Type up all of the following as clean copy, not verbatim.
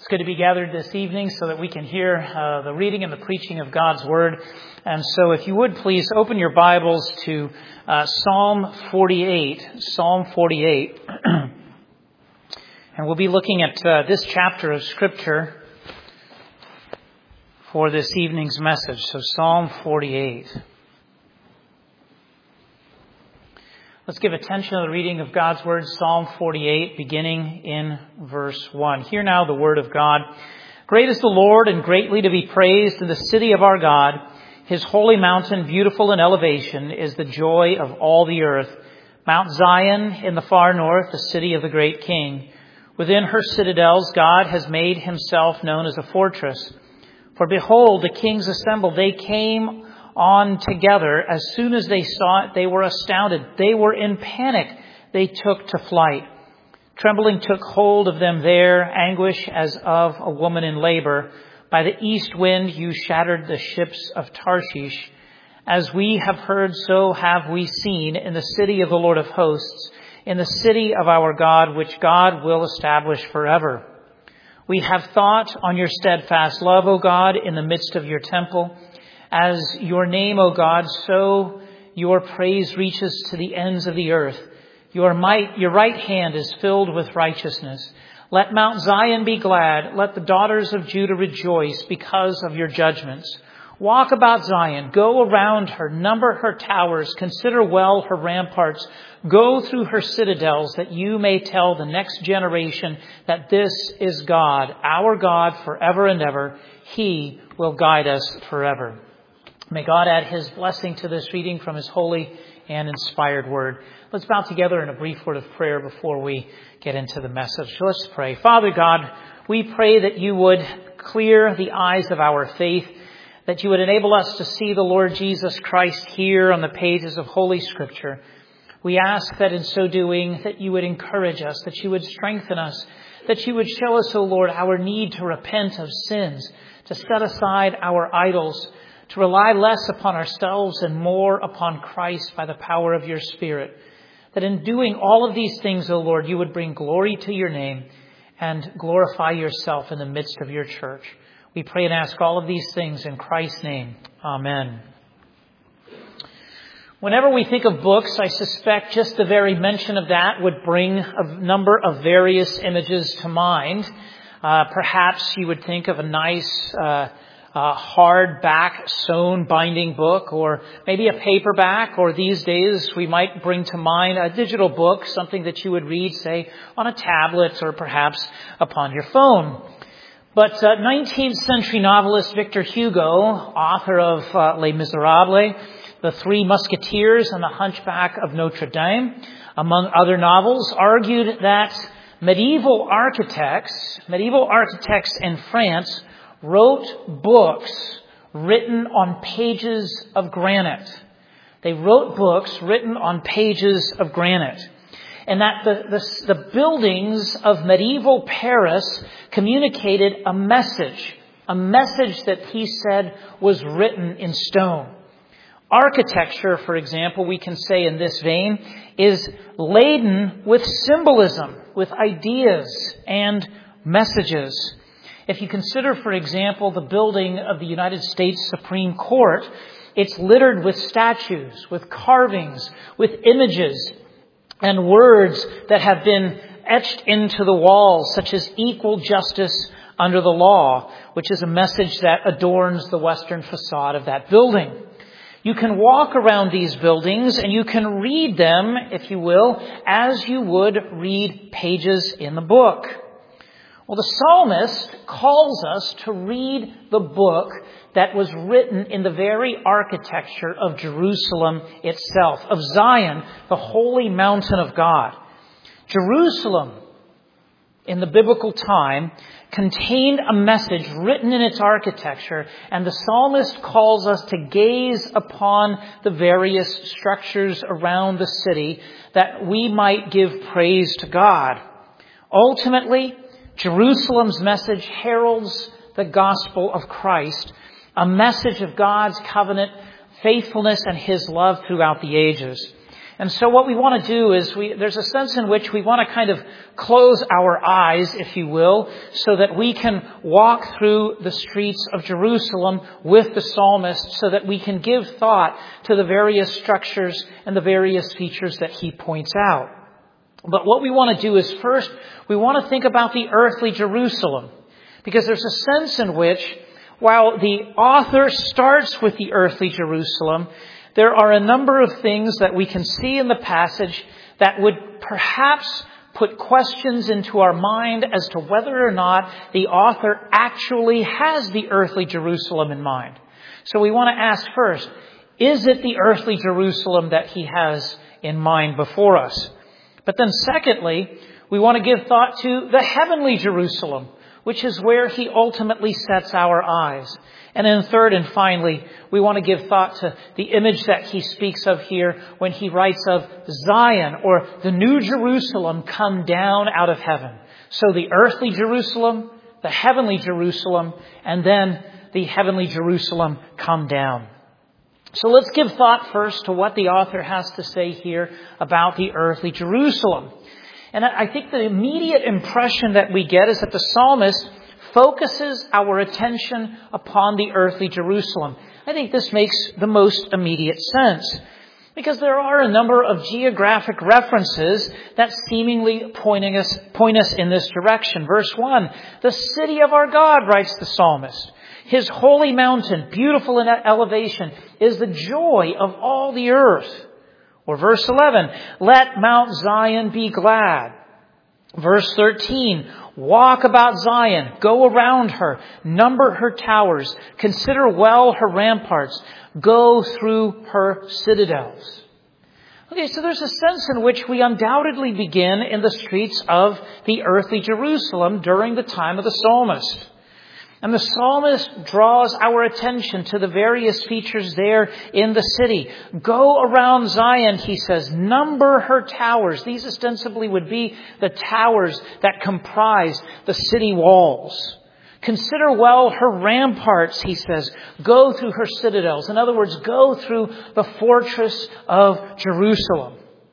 It's good to be gathered this evening so that we can hear the reading and the preaching of God's Word. And so if you would please open your Bibles to Psalm 48. Psalm 48. And we'll be looking at this chapter of Scripture for this evening's message. So Psalm 48. Let's give attention to the reading of God's Word, Psalm 48, beginning in verse 1. Hear now the Word of God. Great is the Lord and greatly to be praised in the city of our God. His holy mountain, beautiful in elevation, is the joy of all the earth. Mount Zion in the far north, the city of the great King. Within her citadels, God has made himself known as a fortress. For behold, the kings assembled. They came on together. As soon as they saw it, they were astounded. They were in panic. They took to flight. Trembling took hold of them there, anguish as of a woman in labor. By the east wind you shattered the ships of Tarshish. As we have heard, so have we seen in the city of the Lord of hosts, in the city of our God, which God will establish forever. We have thought on your steadfast love, O God, in the midst of your temple. As your name, O God, so your praise reaches to the ends of the earth. Your right hand is filled with righteousness. Let Mount Zion be glad. Let the daughters of Judah rejoice because of your judgments. Walk about Zion. Go around her. Number her towers. Consider well her ramparts. Go through her citadels that you may tell the next generation that this is God, our God forever and ever. He will guide us forever. May God add his blessing to this reading from his holy and inspired word. Let's bow together in a brief word of prayer before we get into the message. So let's pray. Father God, we pray that you would clear the eyes of our faith, that you would enable us to see the Lord Jesus Christ here on the pages of Holy Scripture. We ask that in so doing, that you would encourage us, that you would strengthen us, that you would show us, O Lord, our need to repent of sins, to set aside our idols, to rely less upon ourselves and more upon Christ by the power of your Spirit. That in doing all of these things, O Lord, you would bring glory to your name and glorify yourself in the midst of your church. We pray and ask all of these things in Christ's name. Amen. Whenever we think of books, I suspect just the very mention of that would bring a number of various images to mind. Perhaps you would think of a nice hardback sewn binding book, or maybe a paperback, or these days we might bring to mind a digital book, something that you would read, say, on a tablet or perhaps upon your phone. But 19th century novelist Victor Hugo, author of Les Miserables, The Three Musketeers, and The Hunchback of Notre Dame, among other novels, argued that medieval architects in France wrote books written on pages of granite. They wrote books written on pages of granite. And that the buildings of medieval Paris communicated a message that he said was written in stone. Architecture, for example, we can say in this vein, is laden with symbolism, with ideas and messages. If you consider, for example, the building of the United States Supreme Court, it's littered with statues, with carvings, with images and words that have been etched into the walls, such as equal justice under the law, which is a message that adorns the western facade of that building. You can walk around these buildings and you can read them, if you will, as you would read pages in the book. Well, the psalmist calls us to read the book that was written in the very architecture of Jerusalem itself, of Zion, the holy mountain of God. Jerusalem, in the biblical time, contained a message written in its architecture, and the psalmist calls us to gaze upon the various structures around the city that we might give praise to God. Ultimately, Jerusalem's message heralds the gospel of Christ, a message of God's covenant faithfulness and his love throughout the ages. And so what we want to do is there's a sense in which we want to kind of close our eyes, if you will, so that we can walk through the streets of Jerusalem with the psalmist, so that we can give thought to the various structures and the various features that he points out. But what we want to do is first, we want to think about the earthly Jerusalem, because there's a sense in which, while the author starts with the earthly Jerusalem, there are a number of things that we can see in the passage that would perhaps put questions into our mind as to whether or not the author actually has the earthly Jerusalem in mind. So we want to ask first, is it the earthly Jerusalem that he has in mind before us? But then secondly, we want to give thought to the heavenly Jerusalem, which is where he ultimately sets our eyes. And then third and finally, we want to give thought to the image that he speaks of here when he writes of Zion, or the new Jerusalem come down out of heaven. So the earthly Jerusalem, the heavenly Jerusalem, and then the heavenly Jerusalem come down. So let's give thought first to what the author has to say here about the earthly Jerusalem. And I think the immediate impression that we get is that the psalmist focuses our attention upon the earthly Jerusalem. I think this makes the most immediate sense, because there are a number of geographic references that seemingly point us in this direction. Verse 1, the city of our God, writes the psalmist. His holy mountain, beautiful in elevation, is the joy of all the earth. Or verse 11, let Mount Zion be glad. Verse 13, walk about Zion, go around her, number her towers, consider well her ramparts, go through her citadels. Okay, so there's a sense in which we undoubtedly begin in the streets of the earthly Jerusalem during the time of the psalmist. And the psalmist draws our attention to the various features there in the city. Go around Zion, he says, number her towers. These ostensibly would be the towers that comprise the city walls. Consider well her ramparts, he says. Go through her citadels. In other words, go through the fortress of Jerusalem.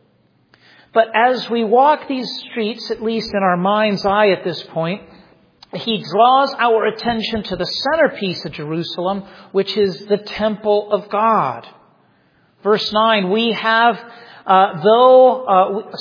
But as we walk these streets, at least in our mind's eye at this point, he draws our attention to the centerpiece of Jerusalem, which is the temple of God. Verse 9, we have thought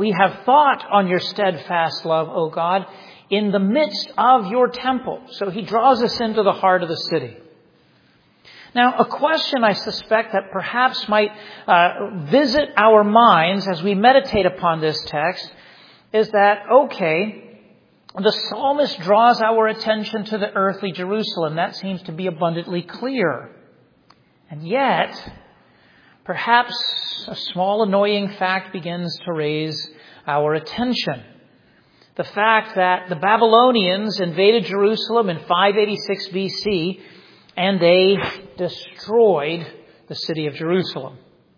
on your steadfast love, O God, in the midst of your temple. So he draws us into the heart of the city. Now, a question I suspect that perhaps might visit our minds as we meditate upon this text is that, okay, the psalmist draws our attention to the earthly Jerusalem. That seems to be abundantly clear. And yet, perhaps a small annoying fact begins to raise our attention. The fact that the Babylonians invaded Jerusalem in 586 BC, and they destroyed the city of Jerusalem.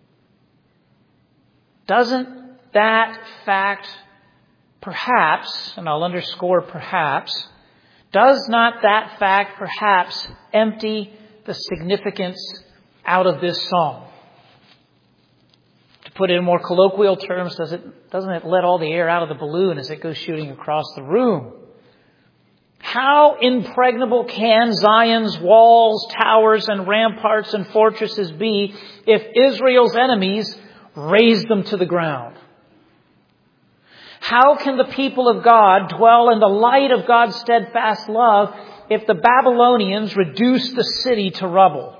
Doesn't that fact perhaps, and I'll underscore perhaps, does not that fact perhaps empty the significance out of this psalm? To put it in more colloquial terms, doesn't it let all the air out of the balloon as it goes shooting across the room? How impregnable can Zion's walls, towers, and ramparts and fortresses be if Israel's enemies raze them to the ground? How can the people of God dwell in the light of God's steadfast love if the Babylonians reduce the city to rubble?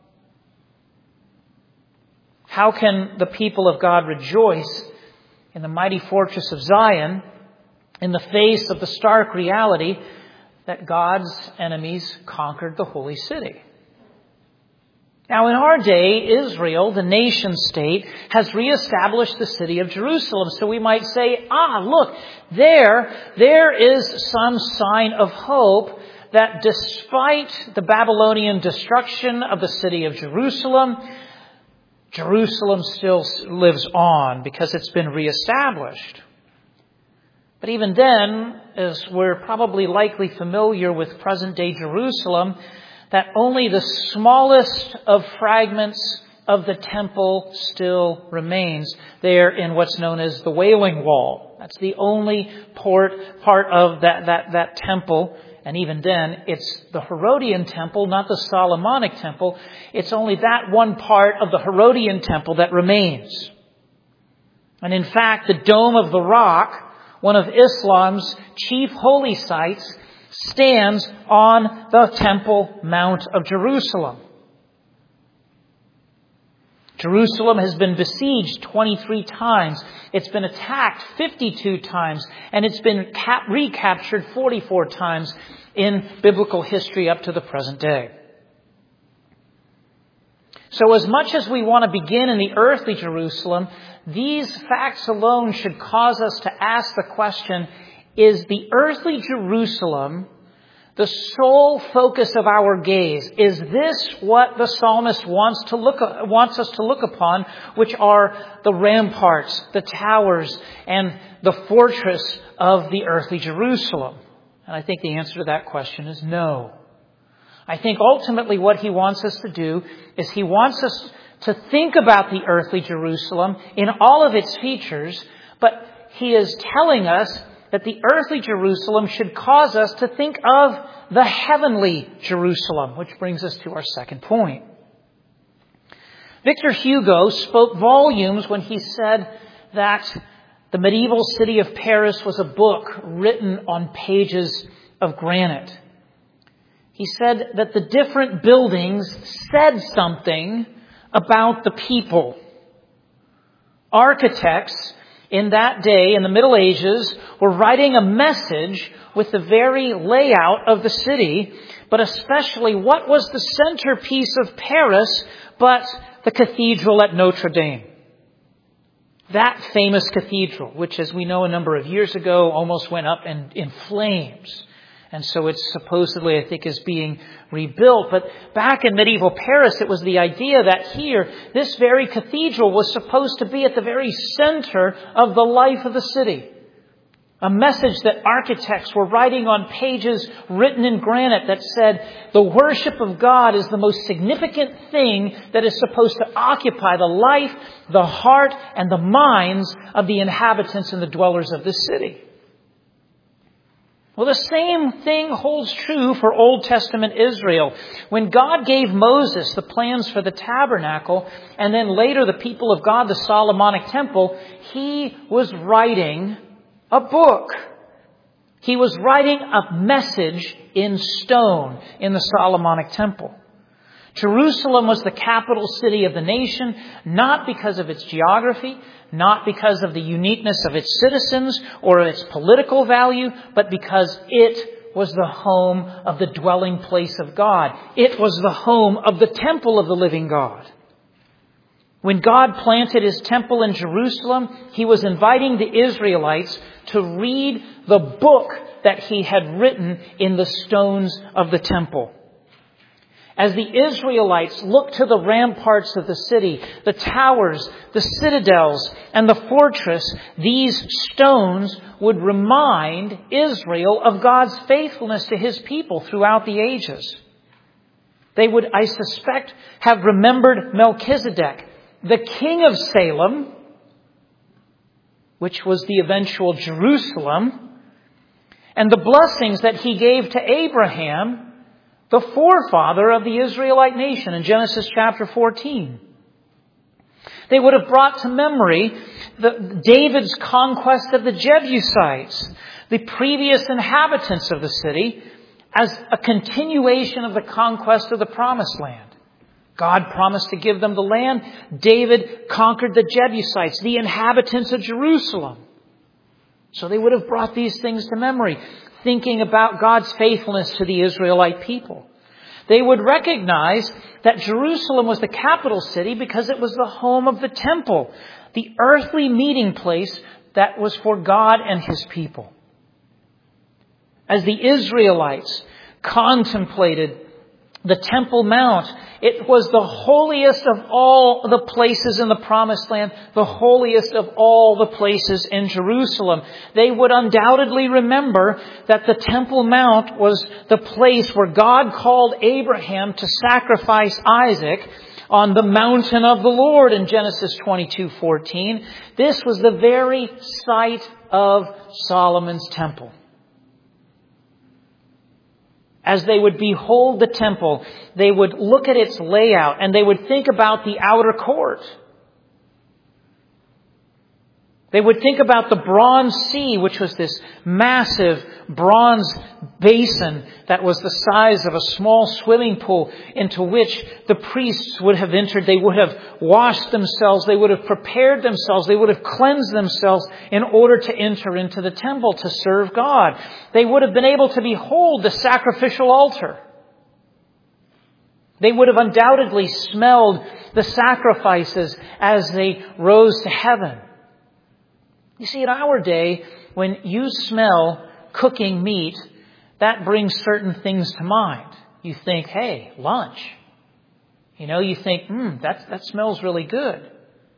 How can the people of God rejoice in the mighty fortress of Zion in the face of the stark reality that God's enemies conquered the holy city? Now, in our day, Israel, the nation state, has reestablished the city of Jerusalem. So we might say, look, there is some sign of hope that despite the Babylonian destruction of the city of Jerusalem, Jerusalem still lives on because it's been reestablished. But even then, as we're probably likely familiar with present-day Jerusalem, that only the smallest of fragments of the temple still remains there in what's known as the Wailing Wall. That's the only part of that temple. And even then, it's the Herodian temple, not the Solomonic temple. It's only that one part of the Herodian temple that remains. And in fact, the Dome of the Rock, one of Islam's chief holy sites, stands on the Temple Mount of Jerusalem. Jerusalem has been besieged 23 times. It's been attacked 52 times. And it's been recaptured 44 times in biblical history up to the present day. So as much as we want to begin in the earthly Jerusalem, these facts alone should cause us to ask the question, is the earthly Jerusalem the sole focus of our gaze? Is this what the psalmist wants us to look upon, which are the ramparts, the towers, and the fortress of the earthly Jerusalem? And I think the answer to that question is no. I think ultimately what he wants us to do is he wants us to think about the earthly Jerusalem in all of its features, but he is telling us that the earthly Jerusalem should cause us to think of the heavenly Jerusalem, which brings us to our second point. Victor Hugo spoke volumes when he said that the medieval city of Paris was a book written on pages of granite. He said that the different buildings said something about the people. Architects in that day, in the Middle Ages, were writing a message with the very layout of the city, but especially what was the centerpiece of Paris but the cathedral at Notre Dame. That famous cathedral, which, as we know, a number of years ago almost went up in flames. And so it's supposedly, I think, is being rebuilt. But back in medieval Paris, it was the idea that here, this very cathedral was supposed to be at the very center of the life of the city. A message that architects were writing on pages written in granite that said, the worship of God is the most significant thing that is supposed to occupy the life, the heart, and the minds of the inhabitants and the dwellers of this city. Well, the same thing holds true for Old Testament Israel. When God gave Moses the plans for the tabernacle, and then later the people of God, the Solomonic temple, he was writing a book. He was writing a message in stone in the Solomonic temple. Jerusalem was the capital city of the nation, not because of its geography, not because of the uniqueness of its citizens or its political value, but because it was the home of the dwelling place of God. It was the home of the temple of the living God. When God planted his temple in Jerusalem, he was inviting the Israelites to read the book that he had written in the stones of the temple. As the Israelites looked to the ramparts of the city, the towers, the citadels, and the fortress, these stones would remind Israel of God's faithfulness to his people throughout the ages. They would, I suspect, have remembered Melchizedek, the king of Salem, which was the eventual Jerusalem, and the blessings that he gave to Abraham, the forefather of the Israelite nation, in Genesis chapter 14. They would have brought to memory David's conquest of the Jebusites, the previous inhabitants of the city, as a continuation of the conquest of the Promised Land. God promised to give them the land. David conquered the Jebusites, the inhabitants of Jerusalem. So they would have brought these things to memory, thinking about God's faithfulness to the Israelite people. They would recognize that Jerusalem was the capital city because it was the home of the temple, the earthly meeting place that was for God and his people. As the Israelites contemplated the Temple Mount, it was the holiest of all the places in the Promised Land, the holiest of all the places in Jerusalem. They would undoubtedly remember that the Temple Mount was the place where God called Abraham to sacrifice Isaac, on the mountain of the Lord in Genesis 22:14. This was the very site of Solomon's temple. As they would behold the temple, they would look at its layout and they would think about the outer court. They would think about the bronze sea, which was this massive bronze basin that was the size of a small swimming pool into which the priests would have entered. They would have washed themselves. They would have prepared themselves. They would have cleansed themselves in order to enter into the temple to serve God. They would have been able to behold the sacrificial altar. They would have undoubtedly smelled the sacrifices as they rose to heaven. You see, in our day, when you smell cooking meat, that brings certain things to mind. You think, hey, lunch. You think, that smells really good.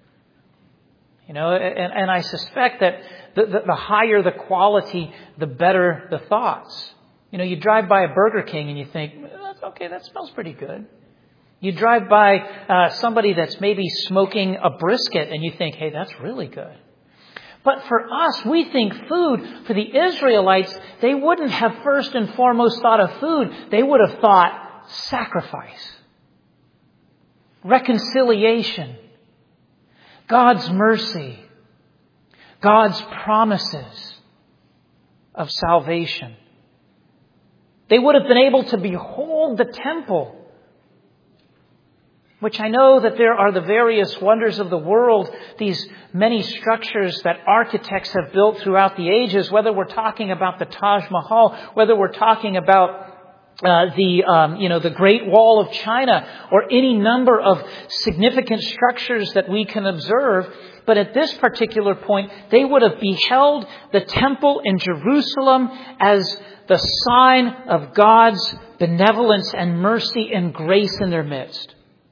And I suspect that the higher the quality, the better the thoughts. You drive by a Burger King and you think, that's okay, that smells pretty good. You drive by somebody that's maybe smoking a brisket and you think, hey, that's really good. But for us, we think food. For the Israelites, they wouldn't have first and foremost thought of food. They would have thought sacrifice, reconciliation, God's mercy, God's promises of salvation. They would have been able to behold the temple, which I know that there are the various wonders of the world, these many structures that architects have built throughout the ages, whether we're talking about the Taj Mahal, whether we're talking about the Great Wall of China, or any number of significant structures that we can observe. But at this particular point, they would have beheld the temple in Jerusalem as the sign of God's benevolence and mercy and grace in their midst.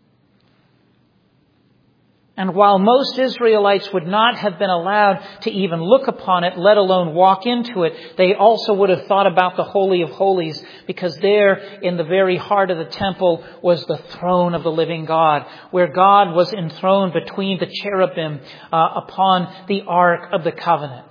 And while most Israelites would not have been allowed to even look upon it, let alone walk into it, they also would have thought about the Holy of Holies, because there in the very heart of the temple was the throne of the living God, where God was enthroned between the cherubim upon the Ark of the Covenant.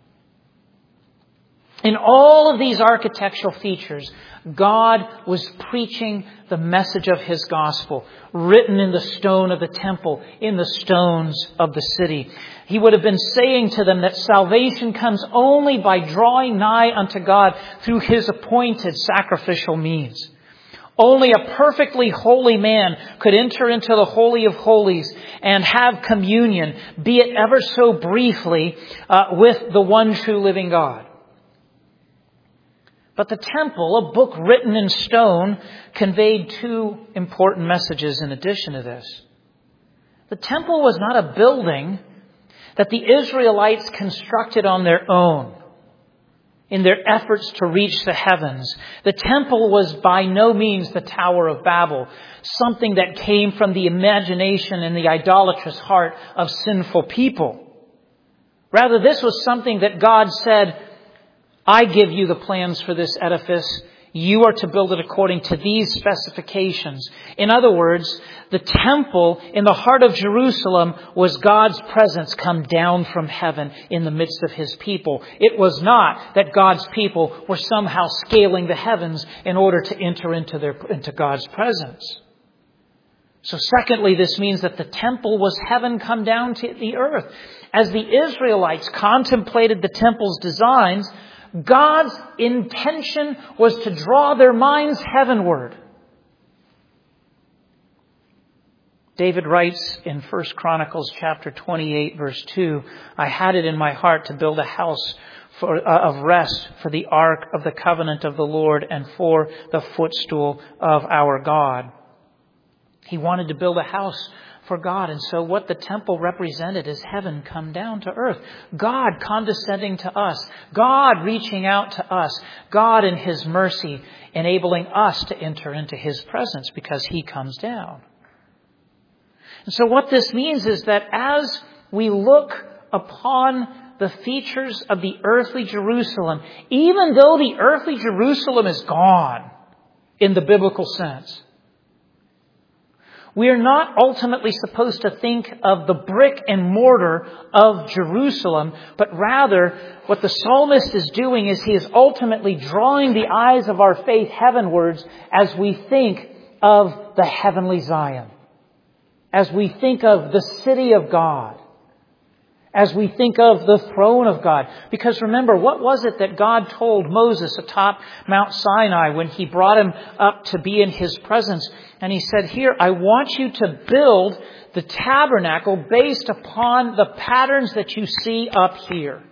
In all of these architectural features, God was preaching the message of His gospel, written in the stone of the temple, in the stones of the city. He would have been saying to them that salvation comes only by drawing nigh unto God through His appointed sacrificial means. Only a perfectly holy man could enter into the Holy of Holies and have communion, be it ever so briefly, with the one true living God. But the temple, a book written in stone, conveyed two important messages in addition to this. The temple was not a building that the Israelites constructed on their own in their efforts to reach the heavens. The temple was by no means the Tower of Babel, something that came from the imagination and the idolatrous heart of sinful people. Rather, this was something that God said, I give you the plans for this edifice. You are to build it according to these specifications. In other words, the temple in the heart of Jerusalem was God's presence come down from heaven in the midst of His people. It was not that God's people were somehow scaling the heavens in order to enter into God's presence. So secondly, this means that the temple was heaven come down to the earth. As the Israelites contemplated the temple's designs, God's intention was to draw their minds heavenward. David writes in 1 Chronicles chapter 28, verse 2, I had it in my heart to build a house of rest for the ark of the covenant of the Lord and for the footstool of our God. He wanted to build a house for God. And so what the temple represented is heaven come down to earth. God condescending to us. God reaching out to us. God in His mercy enabling us to enter into His presence because He comes down. And so what this means is that as we look upon the features of the earthly Jerusalem, even though the earthly Jerusalem is gone in the biblical sense, We are not ultimately supposed to think of the brick and mortar of Jerusalem, but rather what the psalmist is doing is he is ultimately drawing the eyes of our faith heavenwards as we think of the heavenly Zion, as we think of the city of God, as we think of the throne of God. Because remember, what was it that God told Moses atop Mount Sinai when he brought him up to be in his presence? And he said, here, I want you to build the tabernacle based upon the patterns that you see up here.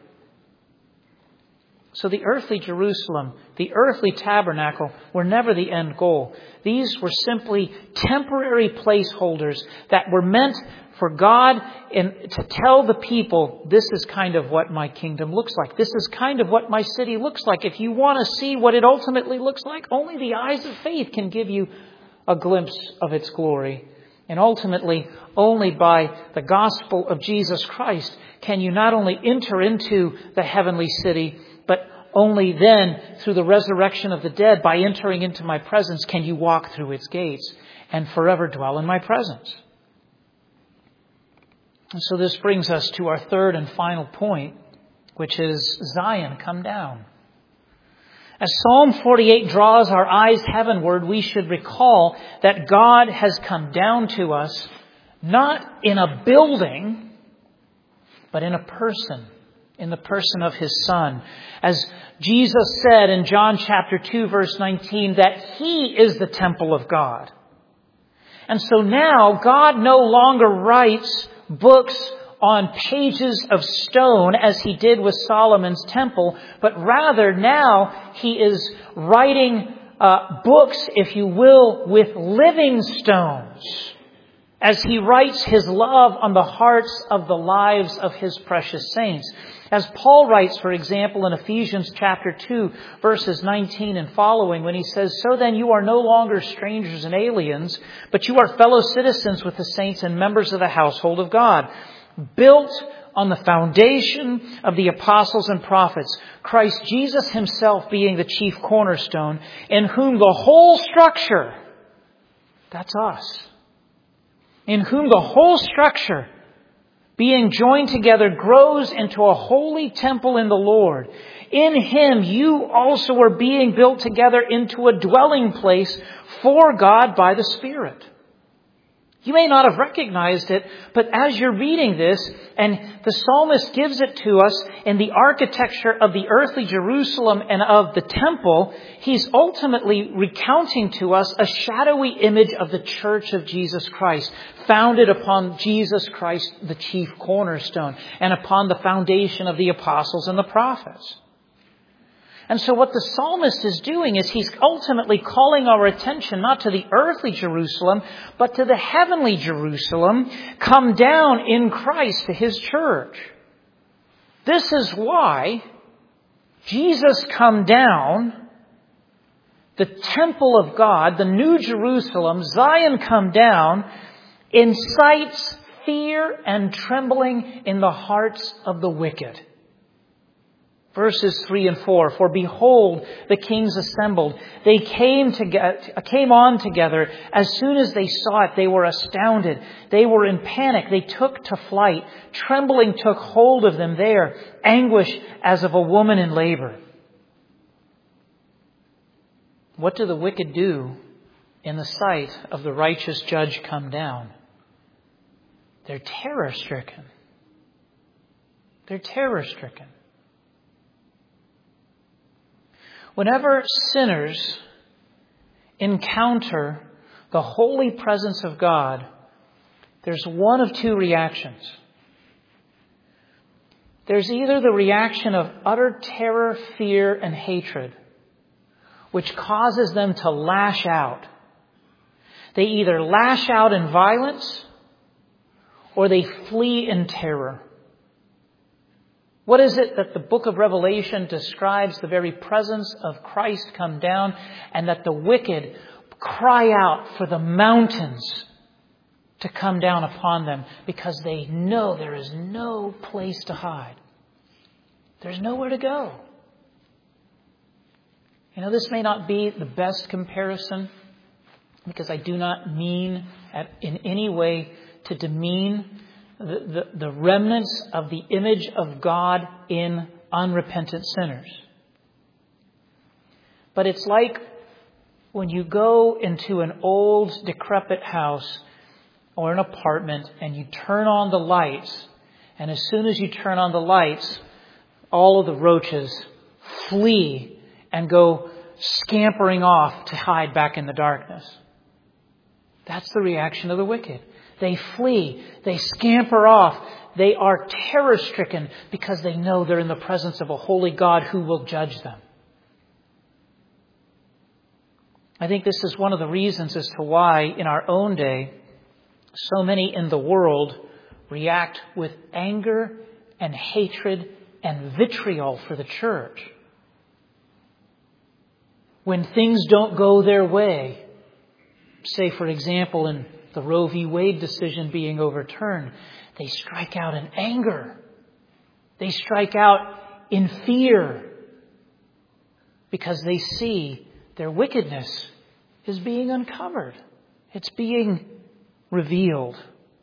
So the earthly Jerusalem, the earthly tabernacle were never the end goal. These were simply temporary placeholders that were meant for God to tell the people, this is kind of what my kingdom looks like. This is kind of what my city looks like. If you want to see what it ultimately looks like, only the eyes of faith can give you a glimpse of its glory. And ultimately, only by the gospel of Jesus Christ can you not only enter into the heavenly city, but only then, through the resurrection of the dead, by entering into my presence, can you walk through its gates and forever dwell in my presence. And so this brings us to our third and final point, which is Zion, come down. As Psalm 48 draws our eyes heavenward, we should recall that God has come down to us, not in a building, but in a person, in the person of His Son. As Jesus said in John chapter 2, verse 19, that He is the temple of God. And so now God no longer writes books on pages of stone as He did with Solomon's temple, but rather now He is writing books, if you will, with living stones, as He writes His love on the hearts of the lives of His precious saints. As Paul writes, for example, in Ephesians chapter 2, verses 19 and following, when he says, so then you are no longer strangers and aliens, but you are fellow citizens with the saints and members of the household of God, built on the foundation of the apostles and prophets, Christ Jesus Himself being the chief cornerstone, in whom the whole structure, that's us, in whom the whole structure, being joined together, grows into a holy temple in the Lord. In Him you also are being built together into a dwelling place for God by the Spirit. You may not have recognized it, but as you're reading this, and the psalmist gives it to us in the architecture of the earthly Jerusalem and of the temple, he's ultimately recounting to us a shadowy image of the church of Jesus Christ, founded upon Jesus Christ, the chief cornerstone, and upon the foundation of the apostles and the prophets. And so what the psalmist is doing is he's ultimately calling our attention not to the earthly Jerusalem, but to the heavenly Jerusalem, come down in Christ to His church. This is why Jesus come down, the temple of God, the new Jerusalem, Zion come down, incites fear and trembling in the hearts of the wicked. Verses 3 and 4, for behold, the kings assembled. They came on together. As soon as they saw it, they were astounded. They were in panic. They took to flight. Trembling took hold of them there, anguish as of a woman in labor. What do the wicked do in the sight of the righteous judge come down? They're terror-stricken. They're terror-stricken. Whenever sinners encounter the holy presence of God, there's one of two reactions. There's either the reaction of utter terror, fear, and hatred, which causes them to lash out. They either lash out in violence or they flee in terror. What is it that the book of Revelation describes the very presence of Christ come down, and that the wicked cry out for the mountains to come down upon them because they know there is no place to hide. There's nowhere to go. You know, this may not be the best comparison, because I do not mean in any way to demean the remnants of the image of God in unrepentant sinners. But it's like when you go into an old, decrepit house or an apartment and you turn on the lights, and as soon as you turn on the lights, all of the roaches flee and go scampering off to hide back in the darkness. That's the reaction of the wicked. They flee. They scamper off. They are terror-stricken because they know they're in the presence of a holy God who will judge them. I think this is one of the reasons as to why in our own day, so many in the world react with anger and hatred and vitriol for the church. When things don't go their way, say, for example, in the Roe v. Wade decision being overturned, they strike out in anger. They strike out in fear because they see their wickedness is being uncovered. It's being revealed.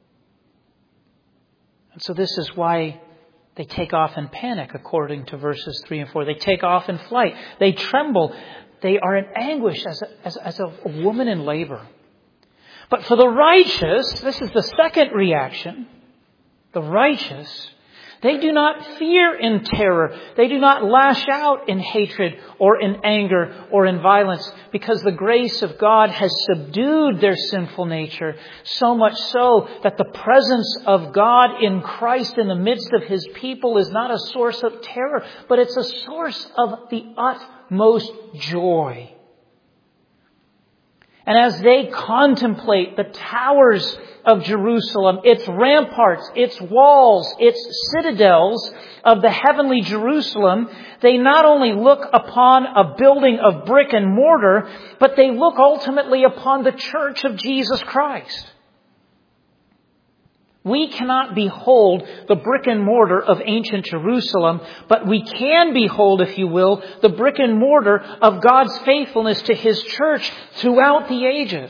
And so this is why they take off in panic, according to verses 3 and 4. They take off in flight. They tremble. They are in anguish as a woman in labor. But for the righteous, this is the second reaction. The righteous, they do not fear in terror. They do not lash out in hatred or in anger or in violence, because the grace of God has subdued their sinful nature, so much so that the presence of God in Christ in the midst of His people is not a source of terror, but it's a source of the utmost joy. And as they contemplate the towers of Jerusalem, its ramparts, its walls, its citadels of the heavenly Jerusalem, they not only look upon a building of brick and mortar, but they look ultimately upon the church of Jesus Christ. We cannot behold the brick and mortar of ancient Jerusalem, but we can behold, if you will, the brick and mortar of God's faithfulness to His church throughout the ages.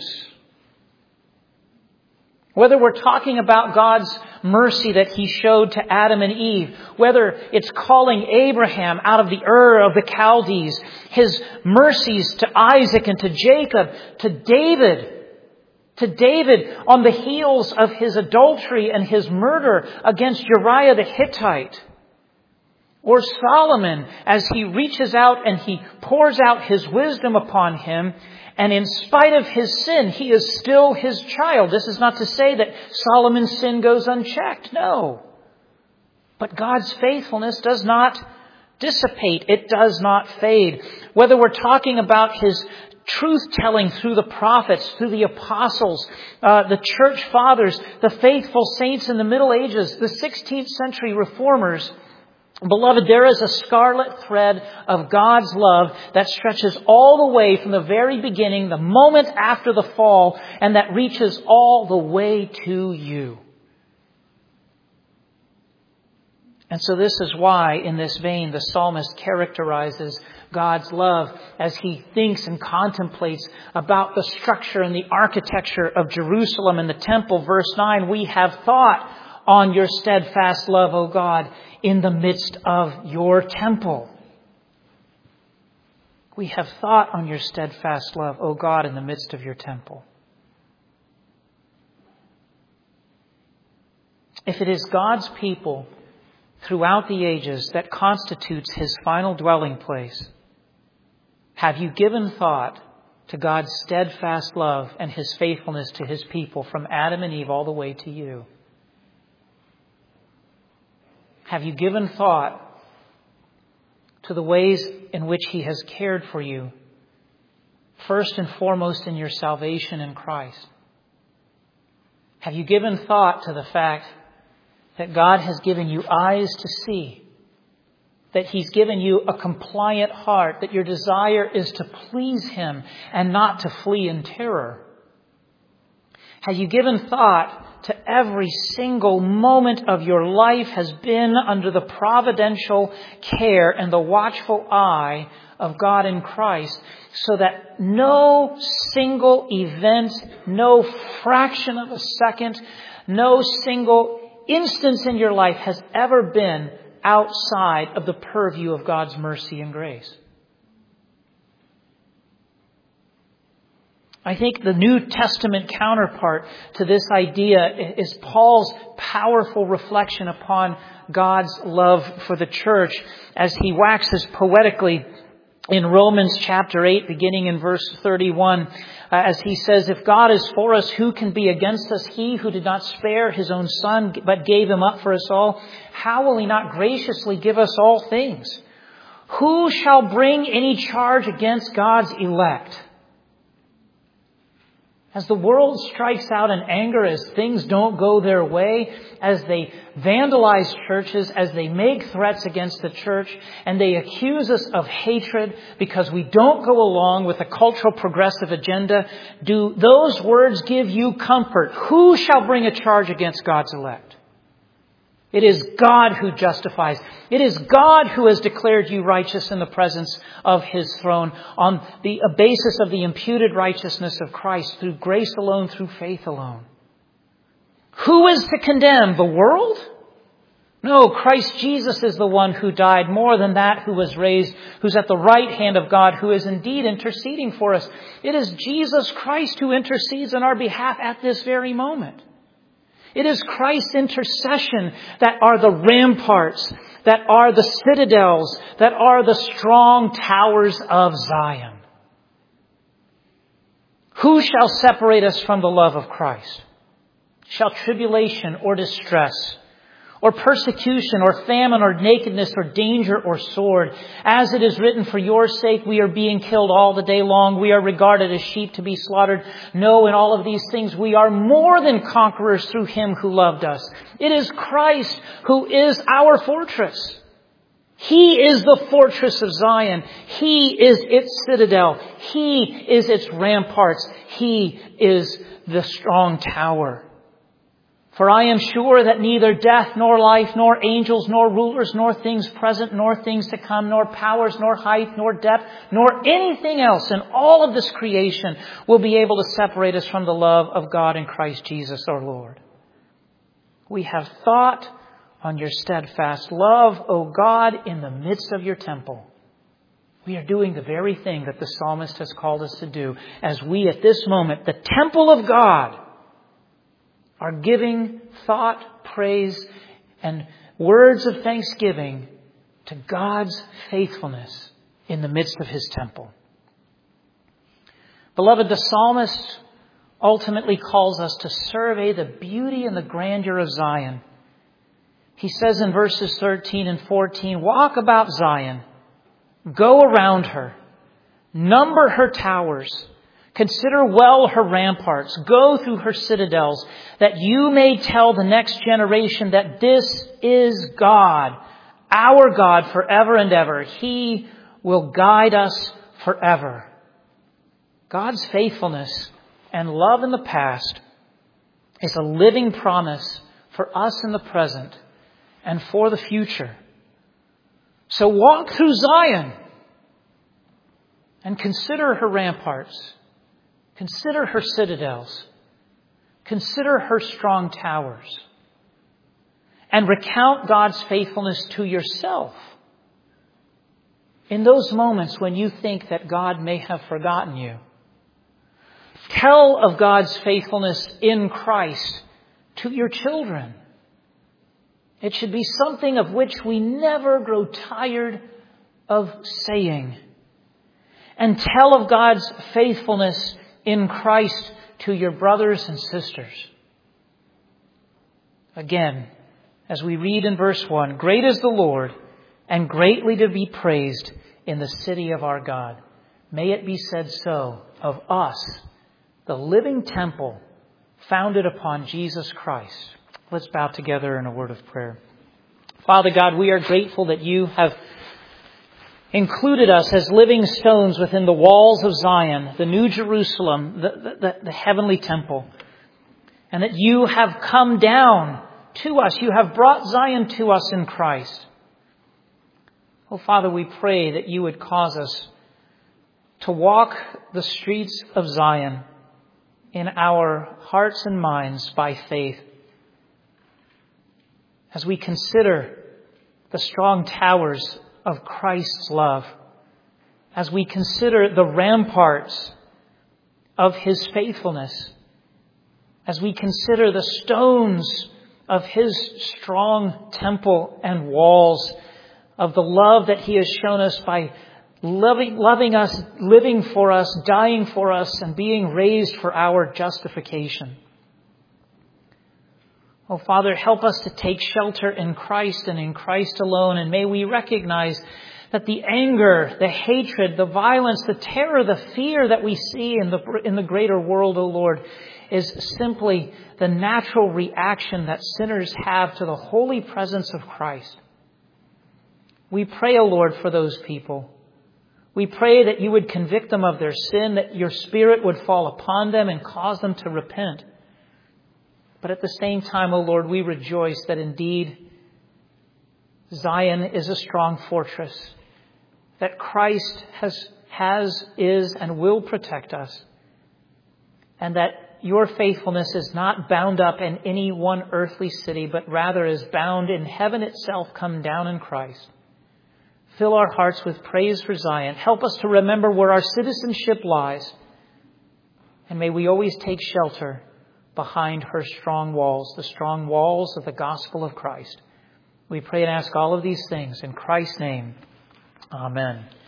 Whether we're talking about God's mercy that He showed to Adam and Eve, whether it's calling Abraham out of the Ur of the Chaldees, His mercies to Isaac and to Jacob, to David on the heels of his adultery and his murder against Uriah the Hittite. Or Solomon as he reaches out and he pours out his wisdom upon him, and in spite of his sin, he is still his child. This is not to say that Solomon's sin goes unchecked. No. But God's faithfulness does not dissipate. It does not fade. Whether we're talking about His truth-telling through the prophets, through the apostles, the church fathers, the faithful saints in the Middle Ages, the 16th century reformers, beloved, there is a scarlet thread of God's love that stretches all the way from the very beginning, the moment after the fall, and that reaches all the way to you. And so this is why, in this vein, the psalmist characterizes God's love as he thinks and contemplates about the structure and the architecture of Jerusalem and the temple. Verse 9, we have thought on your steadfast love, O God, in the midst of your temple. We have thought on your steadfast love, O God, in the midst of your temple. If it is God's people throughout the ages that constitutes His final dwelling place, have you given thought to God's steadfast love and His faithfulness to His people from Adam and Eve all the way to you? Have you given thought to the ways in which He has cared for you, first and foremost in your salvation in Christ? Have you given thought to the fact that God has given you eyes to see, that He's given you a compliant heart, that your desire is to please Him and not to flee in terror? Have you given thought to every single moment of your life has been under the providential care and the watchful eye of God in Christ, so that no single event, no fraction of a second, no single instance in your life has ever been outside of the purview of God's mercy and grace. I think the New Testament counterpart to this idea is Paul's powerful reflection upon God's love for the church as he waxes poetically in Romans chapter 8, beginning in verse 31, as he says, "If God is for us, who can be against us? He who did not spare his own Son, but gave him up for us all, how will he not graciously give us all things? Who shall bring any charge against God's elect? As the world strikes out in anger, as things don't go their way, as they vandalize churches, as they make threats against the church, and they accuse us of hatred because we don't go along with a cultural progressive agenda, do those words give you comfort? Who shall bring a charge against God's elect? It is God who justifies. It is God who has declared you righteous in the presence of His throne on the basis of the imputed righteousness of Christ through grace alone, through faith alone. Who is to condemn? The world? No, Christ Jesus is the one who died. More than that, who was raised, who's at the right hand of God, who is indeed interceding for us. It is Jesus Christ who intercedes on our behalf at this very moment. It is Christ's intercession that are the ramparts, that are the citadels, that are the strong towers of Zion. Who shall separate us from the love of Christ? Shall tribulation or distress, or persecution, or famine, or nakedness, or danger, or sword? As it is written, for your sake we are being killed all the day long. We are regarded as sheep to be slaughtered. No, in all of these things we are more than conquerors through Him who loved us. It is Christ who is our fortress. He is the fortress of Zion. He is its citadel. He is its ramparts. He is the strong tower. For I am sure that neither death, nor life, nor angels, nor rulers, nor things present, nor things to come, nor powers, nor height, nor depth, nor anything else in all of this creation will be able to separate us from the love of God in Christ Jesus our Lord. We have thought on your steadfast love, O God, in the midst of your temple. We are doing the very thing that the psalmist has called us to do as we at this moment, the temple of God, are giving thought, praise, and words of thanksgiving to God's faithfulness in the midst of His temple. Beloved, the psalmist ultimately calls us to survey the beauty and the grandeur of Zion. He says in verses 13 and 14, walk about Zion, go around her, number her towers, consider well her ramparts. Go through her citadels, that you may tell the next generation that this is God, our God forever and ever. He will guide us forever. God's faithfulness and love in the past is a living promise for us in the present and for the future. So walk through Zion and consider her ramparts. Consider her citadels. Consider her strong towers. And recount God's faithfulness to yourself. In those moments when you think that God may have forgotten you, tell of God's faithfulness in Christ to your children. It should be something of which we never grow tired of saying. And tell of God's faithfulness in Christ to your brothers and sisters. Again, as we read in verse 1, great is the Lord and greatly to be praised in the city of our God. May it be said so of us, the living temple founded upon Jesus Christ. Let's bow together in a word of prayer. Father God, we are grateful that you have included us as living stones within the walls of Zion, the New Jerusalem, the heavenly temple. and that you have come down to us. You have brought Zion to us in Christ. Oh, Father, we pray that you would cause us to walk the streets of Zion in our hearts and minds by faith. As we consider the strong towers of Christ's love, as we consider the ramparts of his faithfulness, as we consider the stones of his strong temple and walls, of the love that he has shown us by loving us, living for us, dying for us, and being raised for our justification. Oh, Father, help us to take shelter in Christ and in Christ alone, and may we recognize that the anger, the hatred, the violence, the terror, the fear that we see in the greater world, O Lord, is simply the natural reaction that sinners have to the holy presence of Christ. We pray, O Lord, for those people. We pray that you would convict them of their sin, that your Spirit would fall upon them and cause them to repent. But at the same time, O Lord, we rejoice that indeed Zion is a strong fortress, that Christ is, and will protect us, and that your faithfulness is not bound up in any one earthly city, but rather is bound in heaven itself come down in Christ. Fill our hearts with praise for Zion. Help us to remember where our citizenship lies. And may we always take shelter behind her strong walls, the strong walls of the gospel of Christ. We pray and ask all of these things in Christ's name. Amen.